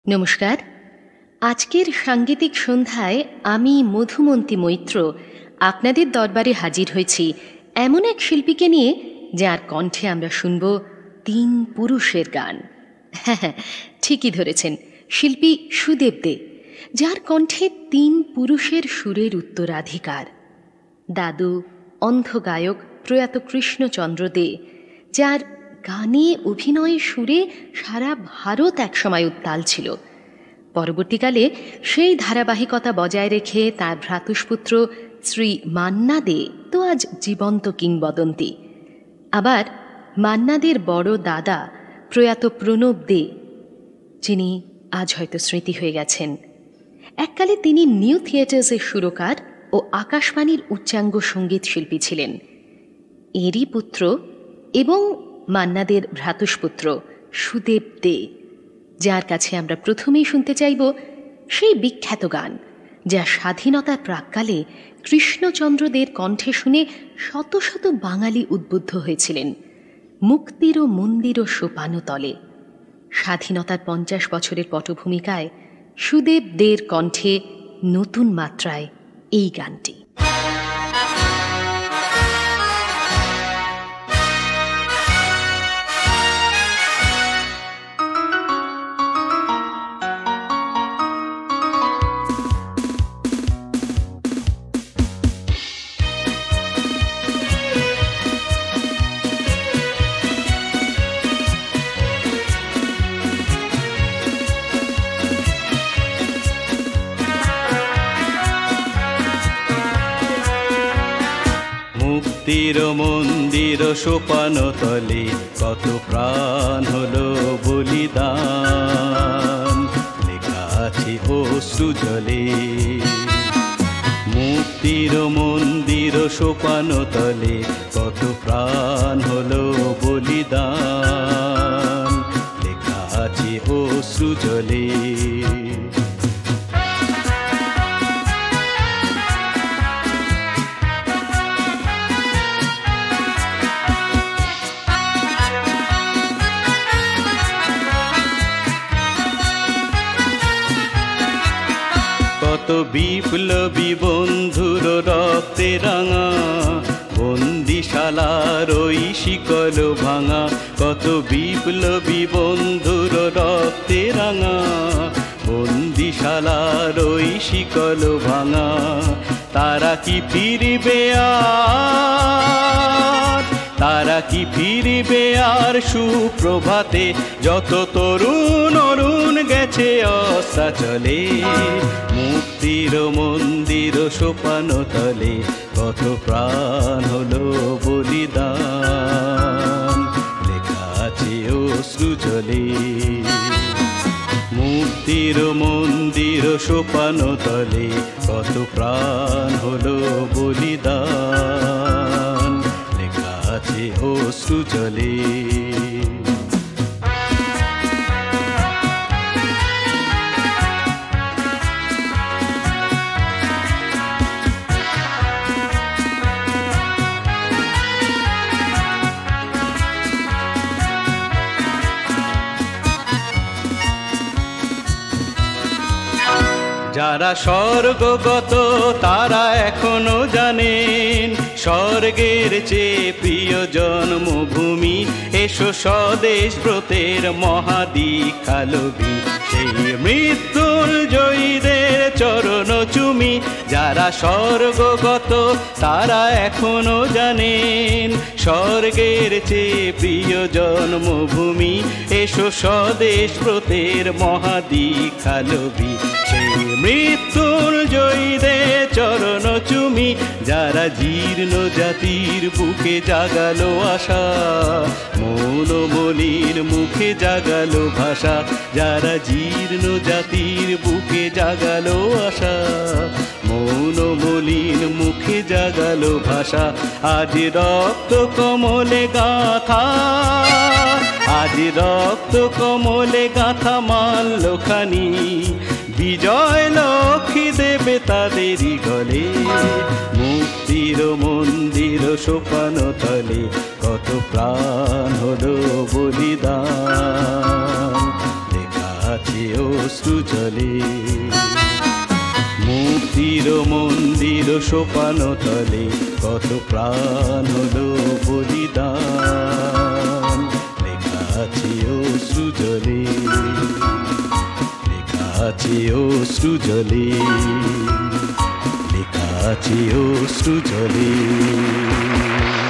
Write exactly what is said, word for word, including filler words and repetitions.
নমস্কার। আজকের সাঙ্গীতিক সন্ধ্যায় আমি মধুমন্তী মৈত্র আপনাদের দরবারে হাজির হয়েছি এমন এক শিল্পীকে নিয়ে যার কণ্ঠে আমরা শুনব তিন পুরুষের গান। হ্যাঁ হ্যাঁ, ঠিকই ধরেছেন, শিল্পী সুদেব দে, যার কণ্ঠে তিন পুরুষের সুরের উত্তরাধিকার। দাদু অন্ধ গায়ক প্রয়াত কৃষ্ণচন্দ্র দে, যার গানে অভিনয়ে সুরে সারা ভারত একসময় উত্তাল ছিল। পরবর্তীকালে সেই ধারাবাহিকতা বজায় রেখে তার ভ্রাতুষ্পুত্র শ্রী মান্না দে তো আজ জীবন্ত কিংবদন্তি। আবার মান্না দের বড় দাদা প্রয়াত প্রণব দে, যিনি আজ হয়তো স্মৃতি হয়ে গেছেন। এককালে তিনি নিউ থিয়েটার্সের সুরকার ও আকাশবাণীর উচ্চাঙ্গ সঙ্গীত শিল্পী ছিলেন। এরই পুত্র এবং মান্নাদের ভ্রাতুষ্পুত্র সুদেব দে, যার কাছে আমরা প্রথমেই শুনতে চাইব সেই বিখ্যাত গান যা স্বাধীনতার প্রাক্কালে কৃষ্ণচন্দ্রদের কণ্ঠে শুনে শত শত বাঙালি উদ্বুদ্ধ হয়েছিলেন। মুক্তির মন্দির সোপানো তলে। স্বাধীনতার পঞ্চাশ বছরের পটভূমিকায় সুদেব দের কণ্ঠে নতুন মাত্রায় এই গানটি। মুক্তির মন্দির সোপানো তলে কত প্রাণ হলো বলিদান, লেখা আছে অশ্রু জলে। মুক্তির মন্দির সোপানো তলে কত প্রাণ হলো বলিদান, লেখা আছে অশ্রু জলে। কত বিপ্লবী বন্ধুর রক্তে রাঙা, বন্দিশালার ওই শিকল ভাঙা। কত বিপ্লবী বন্ধুর রক্তে রাঙা, বন্দিশালার ওই শিকল ভাঙা। তারা কি ফিরবে আর, তারা কি ফিরবে আর সুপ্রভাতে, যত তরুণ অরুণ গেছে অস্তাচলে। মুক্তির মন্দির সোপানো তলে কত প্রাণ হলো বলিদান, লেখা আছে অশ্রু জলে। মুক্তির মন্দির সোপানো তলে কত প্রাণ হলো বলিদান, লেখা আছে অশ্রু জলে। যারা স্বর্গগত তারা এখনো জানেন, স্বর্গের চেয়ে প্রিয় জন্মভূমি। এসো স্বদেশ ব্রতের মহাদীক্ষা লবি, সেই মৃত্যুঞ্জয়ীদের চরণ চুমি। যারা স্বর্গগত তারা এখনো জানেন, স্বর্গের চেয়ে প্রিয় জন্মভূমি। এসো স্বদেশ ব্রতের মহাদীক্ষা লবি, সেই মৃত্যুঞ্জয়ীদের চরণ চুমি। যারা জীর্ণ জাতির বুকে জাগালো আশা, মৌন মলির মুখে জাগালো ভাষা। যারা জীর্ণ জাতির বুকে জাগালো আশা, মৌন মলিন মুখে জাগালো ভাষা। আজ রক্ত কমলে গাথা, আজ রক্ত কমলে গাথা মাল্যখানি। বিজয় লক্ষ্মী দেবে তাদেরই গলে। মুক্তির মন্দির সোপানো তলে কত প্রাণ হলো বলিদান, লেখা আছে অশ্রু জলে মুক্তির মন্দির সোপান তলে কত প্রাণ হলো বলিদান লেখা আছে অশ্রু জলে লেখা আছে অশ্রু জলে লেখা আছে অশ্রু জলে